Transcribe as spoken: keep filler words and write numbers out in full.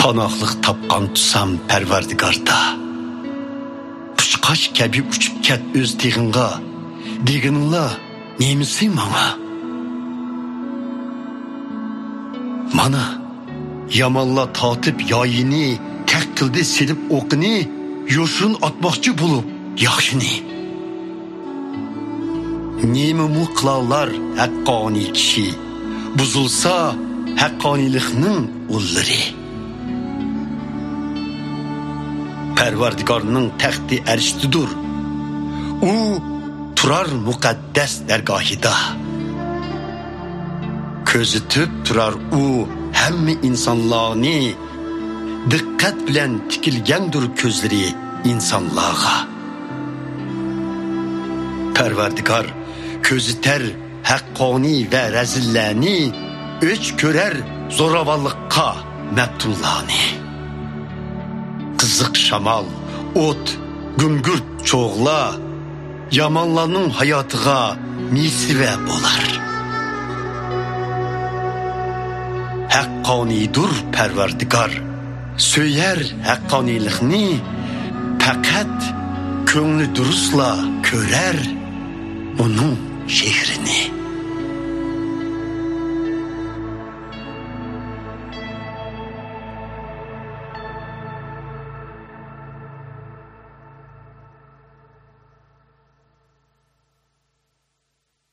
Panohliq topgan tusam Parvardigarda. Qushqoch kabi uchib ket o'z tig'inga, deganingla nemisi manga? Mana yamanla tatib yoyini, taqqildi silib o'qini, yo'shin atmoqchi bo'lib yaxshini. Nemi muqlavlar haqqoniy kishi, buzulsa haqqoniylikning ullari. Parvardigarning taxti arshdidur. U turar muqaddas dargohida. Ko'zi tüp turar u hamma insonlarni, diqqat bilan tikilgandir ko'zlari insonlarga. Parvardigar ko'zi ter haqqoniy va razillarni, o'ch ko'rar zo'ravonlikqa mabtullarni. Qiziq shamol, o't, gungurt cho'g'la yamanlarning hayotiga misiva bo'lar. Haqqoniydir Parvardigar, söyər haqqoniylikni, faqat ko'ngli durustla ko'rar onun shehrini.